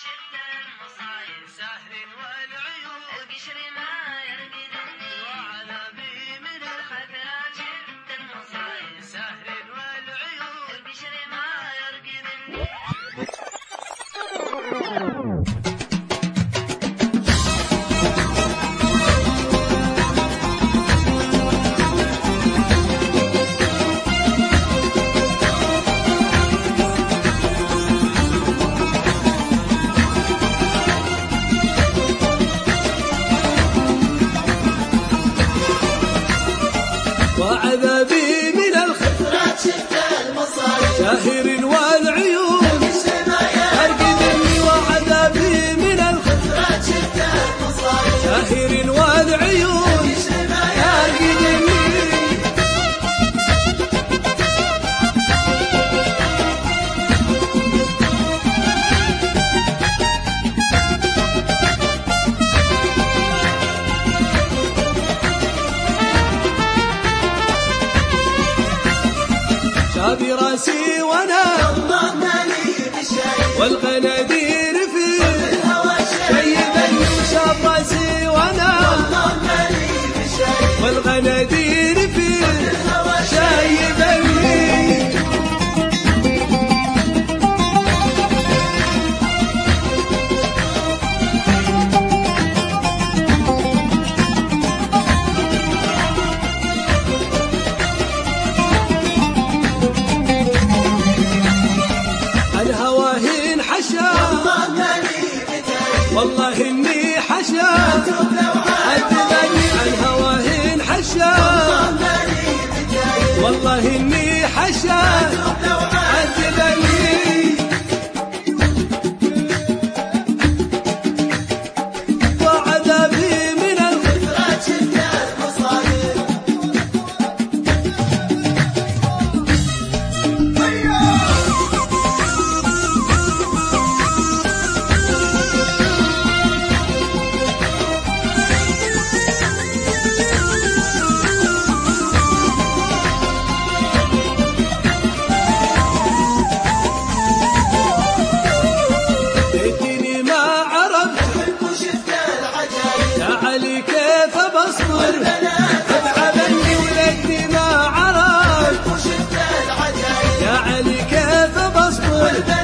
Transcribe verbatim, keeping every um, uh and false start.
شفت المصايب سهر والعيون القشر ما يرقدني وعذابي من الخثرات شفت المصايب سهر والعيون القشر ما يرقدني. وعذابي من الخثرات شفت المصايب ساهر والعيون أرقدني وعذابي من الخثرات شفت المصايب ساهر والعيون أرقدني. شابي راسي وانا والغنادير في شيبني شاب راسي وانا والغنادير في شيبني. الهواهين حشا والله اني حشا عذبني الهواهين حشا والله اني حشا عذبني. وعذابي من الخثرات شفت المصايب اتعبني ولدني ما عرف يا علي كيف بصبر